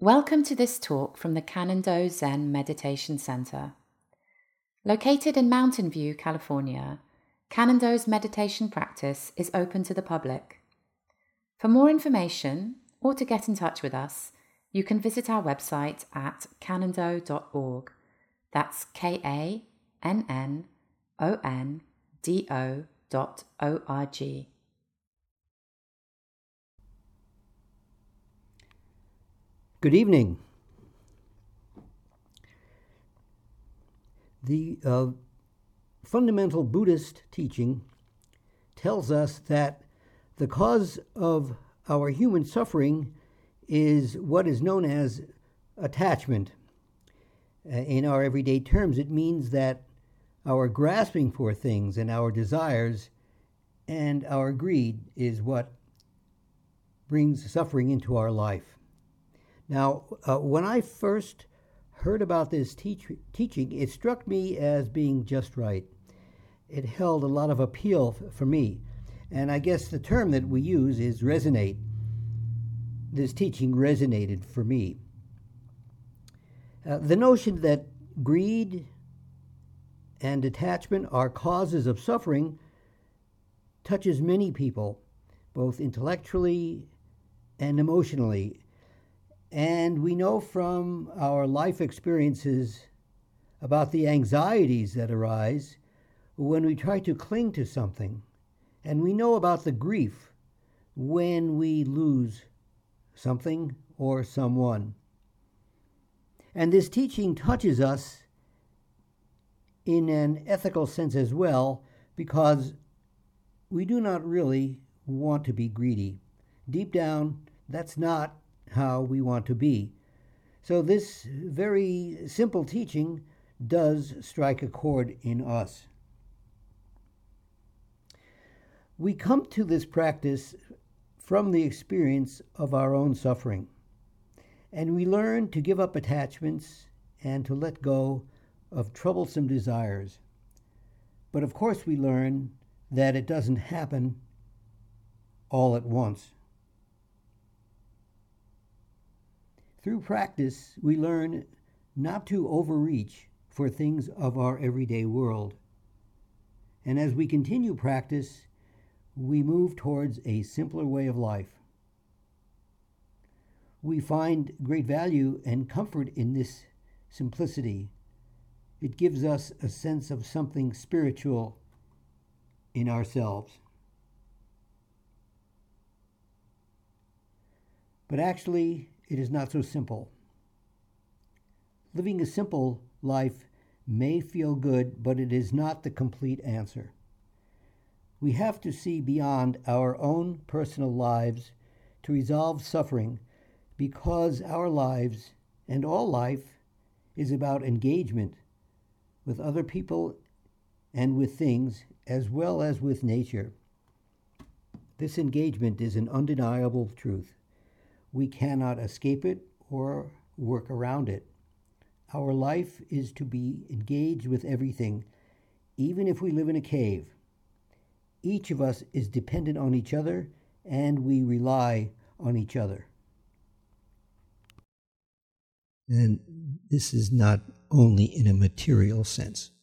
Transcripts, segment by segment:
Welcome to this talk from the Cannon-Do Zen Meditation Center. Located in Mountain View, California, Cannon-Do's meditation practice is open to the public. For more information or to get in touch with us, you can visit our website at cannondo.org. That's KANNONDO.org. Good evening. The fundamental Buddhist teaching tells us that the cause of our human suffering is what is known as attachment. In our everyday terms, it means that our grasping for things and our desires and our greed is what brings suffering into our life. Now, when I first heard about this teaching, it struck me as being just right. It held a lot of appeal for me. And I guess the term that we use is resonate. This teaching resonated for me. The notion that greed and attachment are causes of suffering touches many people, both intellectually and emotionally. And we know from our life experiences about the anxieties that arise when we try to cling to something. And we know about the grief when we lose something or someone. And this teaching touches us in an ethical sense as well, because we do not really want to be greedy. Deep down, that's not how we want to be. So this very simple teaching does strike a chord in us. We come to this practice from the experience of our own suffering, and we learn to give up attachments and to let go of troublesome desires. But of course we learn that it doesn't happen all at once. Through practice, we learn not to overreach for things of our everyday world. And as we continue practice, we move towards a simpler way of life. We find great value and comfort in this simplicity. It gives us a sense of something spiritual in ourselves. But actually, it is not so simple. Living a simple life may feel good, but it is not the complete answer. We have to see beyond our own personal lives to resolve suffering, because our lives and all life is about engagement with other people and with things, as well as with nature. This engagement is an undeniable truth. We cannot escape it or work around it. Our life is to be engaged with everything, even if we live in a cave. Each of us is dependent on each other, and we rely on each other. And this is not only in a material sense.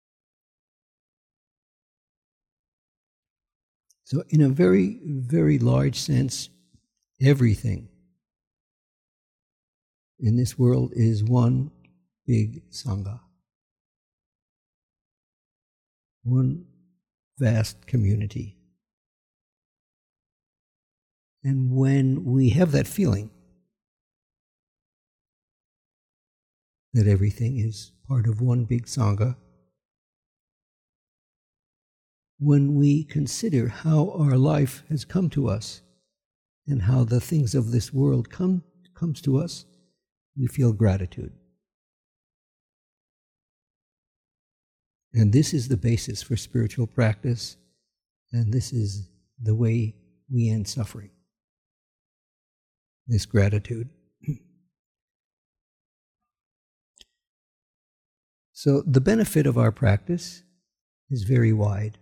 So in a very, very large sense, everything in this world is one big Sangha, one vast community. And when we have that feeling that everything is part of one big Sangha, when we consider how our life has come to us and how the things of this world comes to us, we feel gratitude. And this is the basis for spiritual practice, and this is the way we end suffering. This gratitude. So the benefit of our practice is very wide.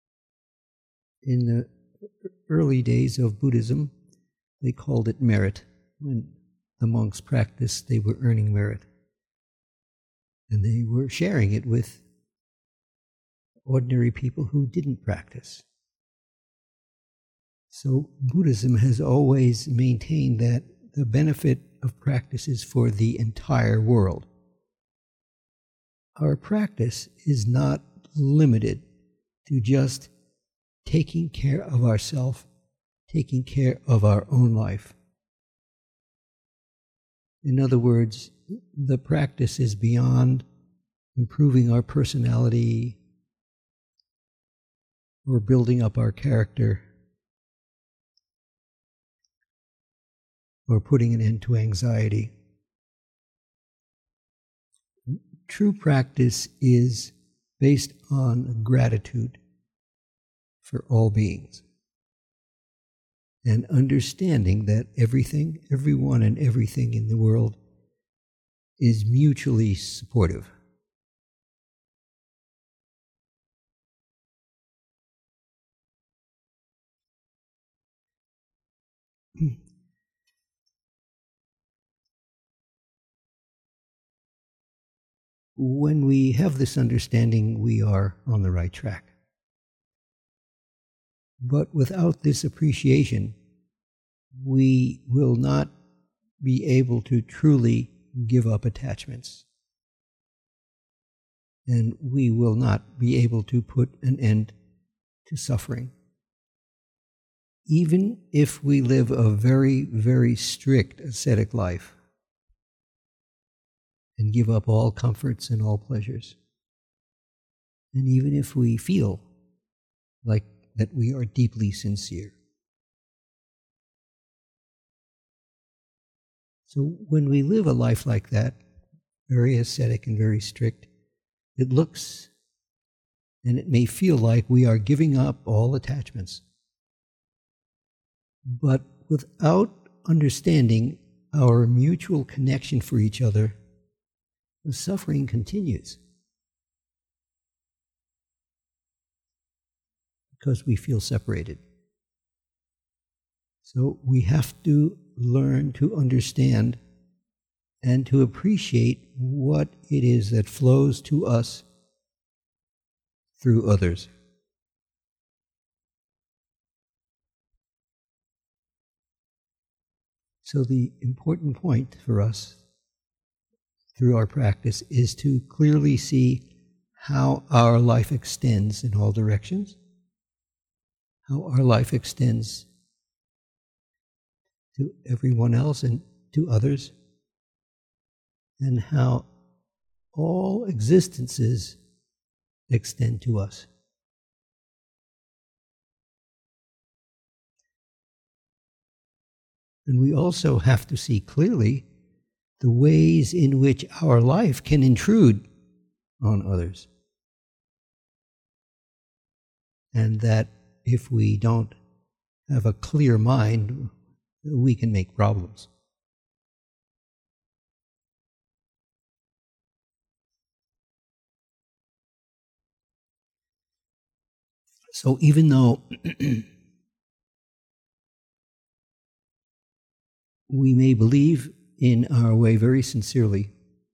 In the early days of Buddhism, they called it merit. when the monks practiced, they were earning merit. And they were sharing it with ordinary people who didn't practice. So Buddhism has always maintained that the benefit of practice is for the entire world. Our practice is not limited to just taking care of ourselves, taking care of our own life. In other words, the practice is beyond improving our personality or building up our character or putting an end to anxiety. True practice is based on gratitude for all beings and understanding that everything, everyone, and everything in the world is mutually supportive. When we have this understanding, we are on the right track. But without this appreciation, we will not be able to truly give up attachments. And we will not be able to put an end to suffering. Even if we live a very, very strict ascetic life and give up all comforts and all pleasures, and even if we feel like that we are deeply sincere. So when we live a life like that, very ascetic and very strict, it looks and it may feel like we are giving up all attachments. But without understanding our mutual connection for each other, the suffering continues. Because we feel separated. So we have to learn to understand and to appreciate what it is that flows to us through others. So the important point for us through our practice is to clearly see how our life extends in all directions, how our life extends to everyone else and to others, and how all existences extend to us. And we also have to see clearly the ways in which our life can intrude on others. And that if we don't have a clear mind, we can make problems. So even though we may believe in our way very sincerely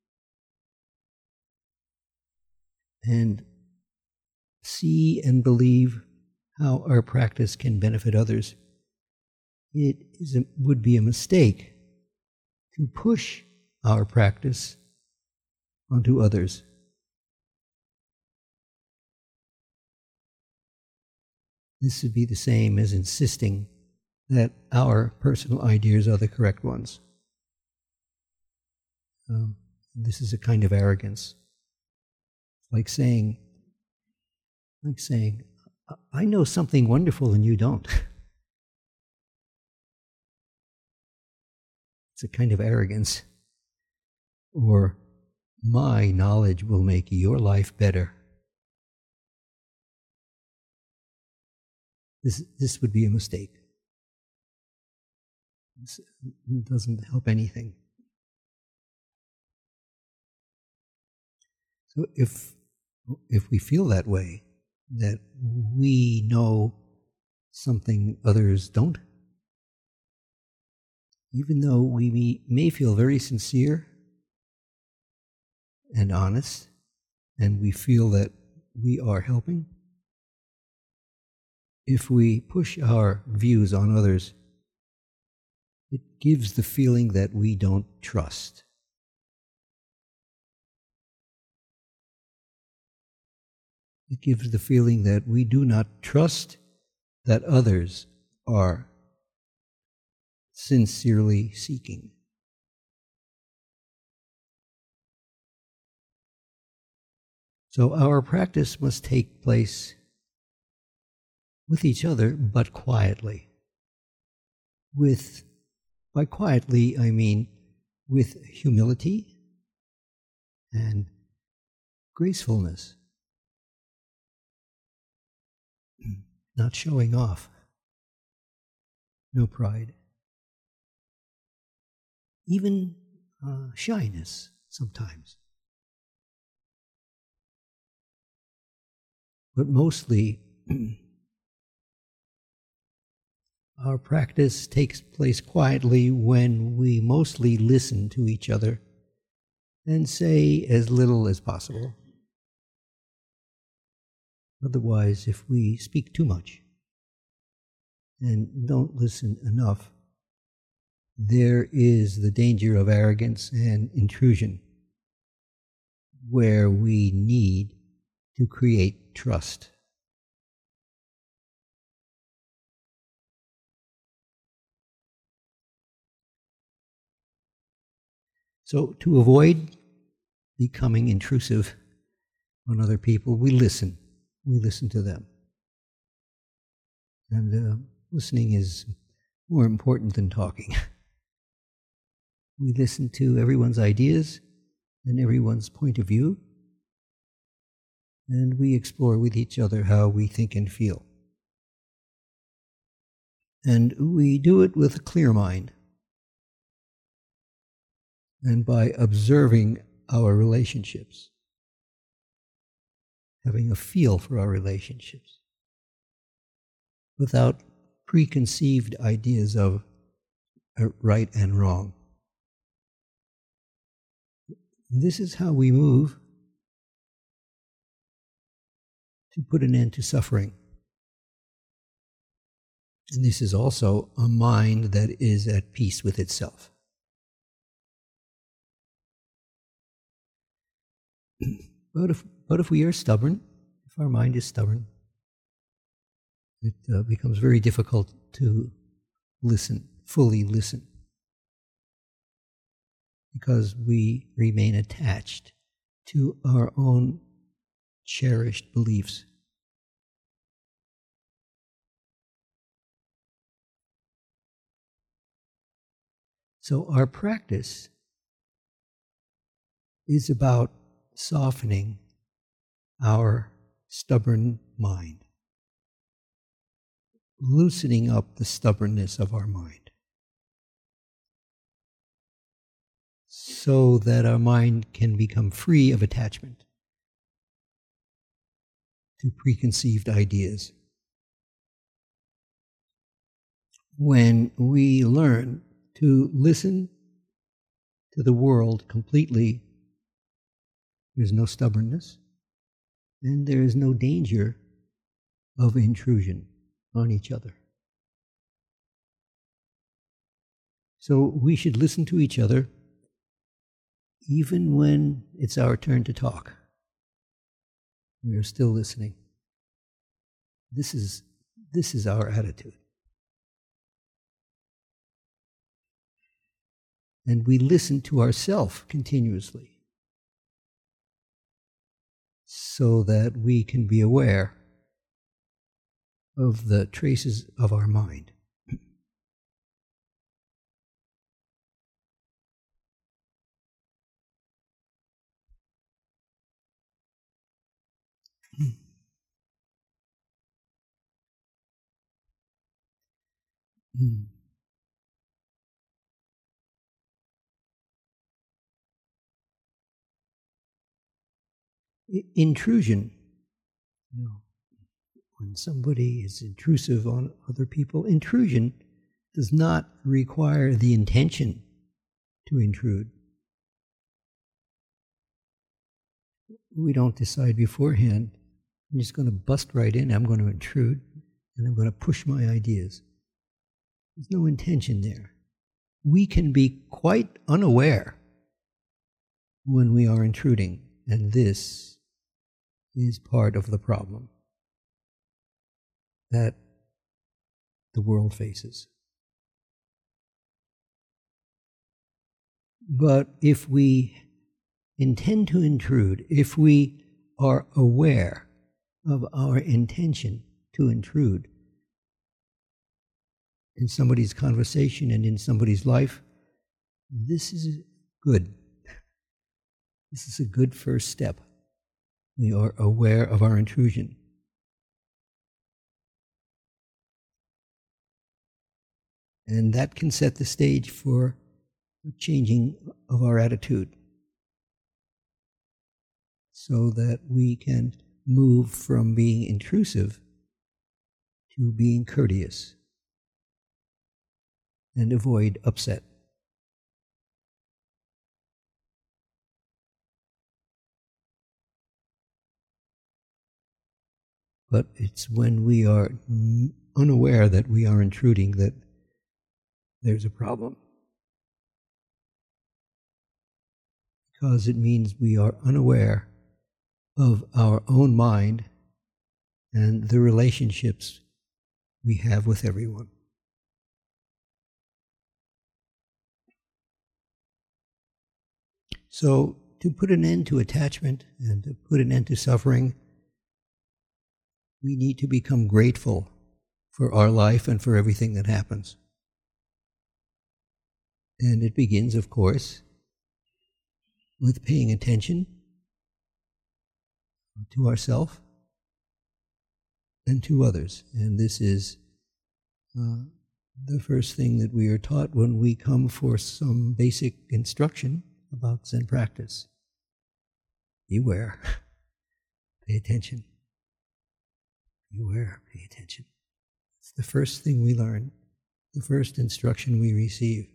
and see and believe how our practice can benefit others, would be a mistake to push our practice onto others. This would be the same as insisting that our personal ideas are the correct ones. This is a kind of arrogance. Like saying, I know something wonderful and you don't. It's a kind of arrogance. Or, my knowledge will make your life better. This would be a mistake. This doesn't help anything. So if we feel that way, that we know something others don't, even though we may feel very sincere and honest, and we feel that we are helping, if we push our views on others, it gives the feeling that we don't trust. It gives the feeling that we do not trust that others are sincerely seeking. So our practice must take place with each other, but quietly. By quietly, I mean with humility and gracefulness, not showing off, no pride, even shyness sometimes. But mostly, our practice takes place quietly when we mostly listen to each other and say as little as possible. Otherwise, if we speak too much and don't listen enough, there is the danger of arrogance and intrusion, where we need to create trust. So to avoid becoming intrusive on other people, we listen. We listen to them. And listening is more important than talking. We listen to everyone's ideas and everyone's point of view, and we explore with each other how we think and feel. And we do it with a clear mind, and by observing our relationships, having a feel for our relationships, without preconceived ideas of right and wrong. This is how we move to put an end to suffering. And this is also a mind that is at peace with itself. But if we are stubborn, if our mind is stubborn, it becomes very difficult to listen, fully listen, because we remain attached to our own cherished beliefs. So our practice is about softening our stubborn mind, loosening up the stubbornness of our mind, so that our mind can become free of attachment to preconceived ideas. When we learn to listen to the world completely, there's no stubbornness, and there is no danger of intrusion on each other. So we should listen to each other even when it's our turn to talk. We are still listening. This is our attitude. And we listen to ourselves continuously, so that we can be aware of the traces of our mind. Intrusion. When somebody is intrusive on other people, intrusion does not require the intention to intrude. We don't decide beforehand, I'm just going to bust right in, I'm going to intrude, and I'm going to push my ideas. There's no intention there. We can be quite unaware when we are intruding, and this is part of the problem that the world faces. But if we intend to intrude, if we are aware of our intention to intrude in somebody's conversation and in somebody's life, this is good. This is a good first step. We are aware of our intrusion. And that can set the stage for a changing of our attitude so that we can move from being intrusive to being courteous and avoid upset. But it's when we are unaware that we are intruding that there's a problem. Because it means we are unaware of our own mind and the relationships we have with everyone. So, to put an end to attachment and to put an end to suffering, we need to become grateful for our life and for everything that happens. And it begins, of course, with paying attention to ourselves and to others. And this is the first thing that we are taught when we come for some basic instruction about Zen practice. Beware. Pay attention. Beware. Pay attention. It's the first thing we learn, the first instruction we receive.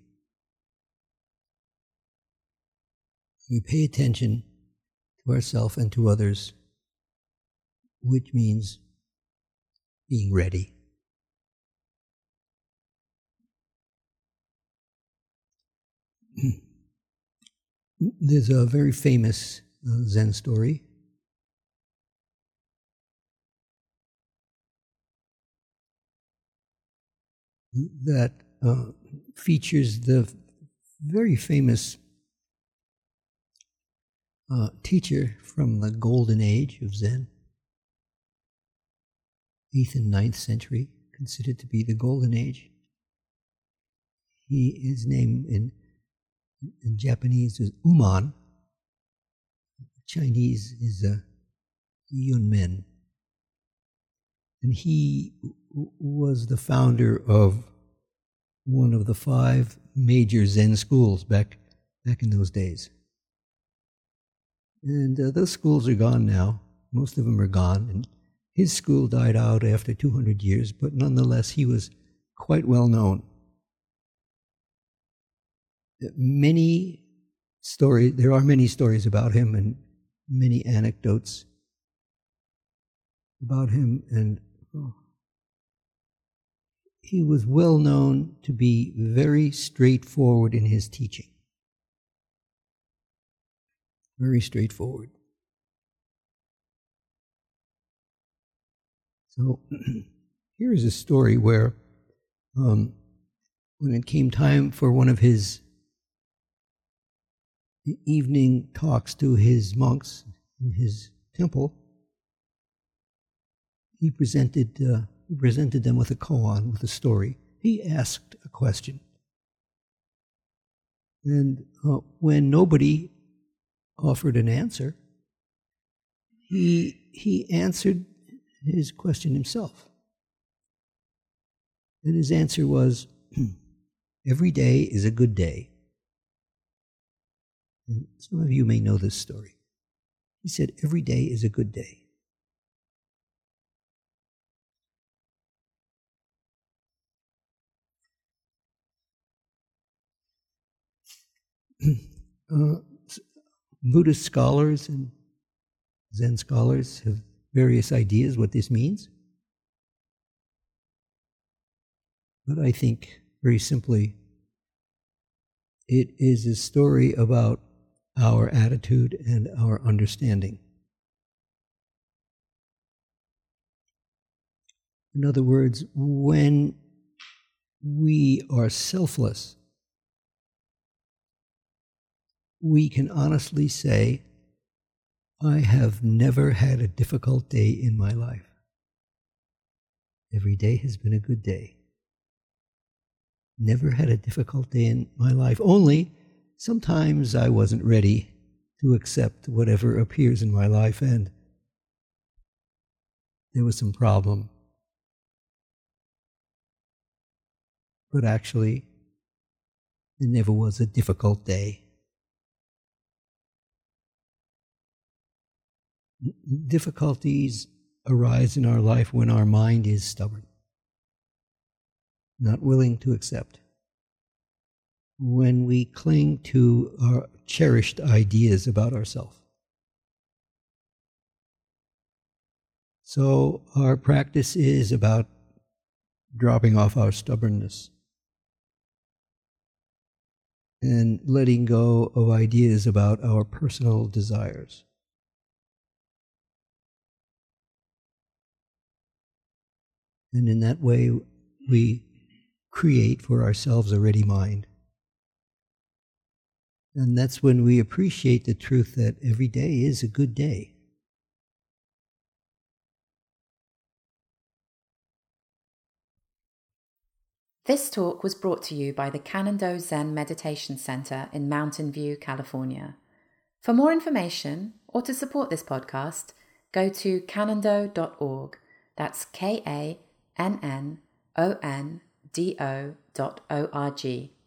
We pay attention to ourselves and to others, which means being ready. There's a very famous Zen story that features the very famous teacher from the golden age of Zen, 8th and 9th century, considered to be the golden age. His name in Japanese is Uman. Chinese is Yunmen. And he was the founder of one of the 5 major Zen schools back in those days. And those schools are gone now. Most of them are gone. And his school died out after 200 years, but nonetheless, he was quite well known. There are many stories about him and many anecdotes about him, and he was well known to be very straightforward in his teaching. Very straightforward. So here is a story where when it came time for one of his evening talks to his monks in his temple, he presented them with a koan, with a story. He asked a question. And when nobody offered an answer, he answered his question himself. And his answer was, every day is a good day. And some of you may know this story. He said, every day is a good day. Buddhist scholars and Zen scholars have various ideas what this means. But I think, very simply, it is a story about our attitude and our understanding. In other words, when we are selfless, we can honestly say, I have never had a difficult day in my life. Every day has been a good day. Never had a difficult day in my life. Only sometimes I wasn't ready to accept whatever appears in my life, and there was some problem. But actually, it never was a difficult day. Difficulties arise in our life when our mind is stubborn, not willing to accept. When we cling to our cherished ideas about ourselves. So our practice is about dropping off our stubbornness and letting go of ideas about our personal desires. And in that way, we create for ourselves a ready mind. And that's when we appreciate the truth that every day is a good day. This talk was brought to you by the Cannon-Do Zen Meditation Center in Mountain View, California. For more information or to support this podcast, go to cannondo.org. That's KANNONDO.org.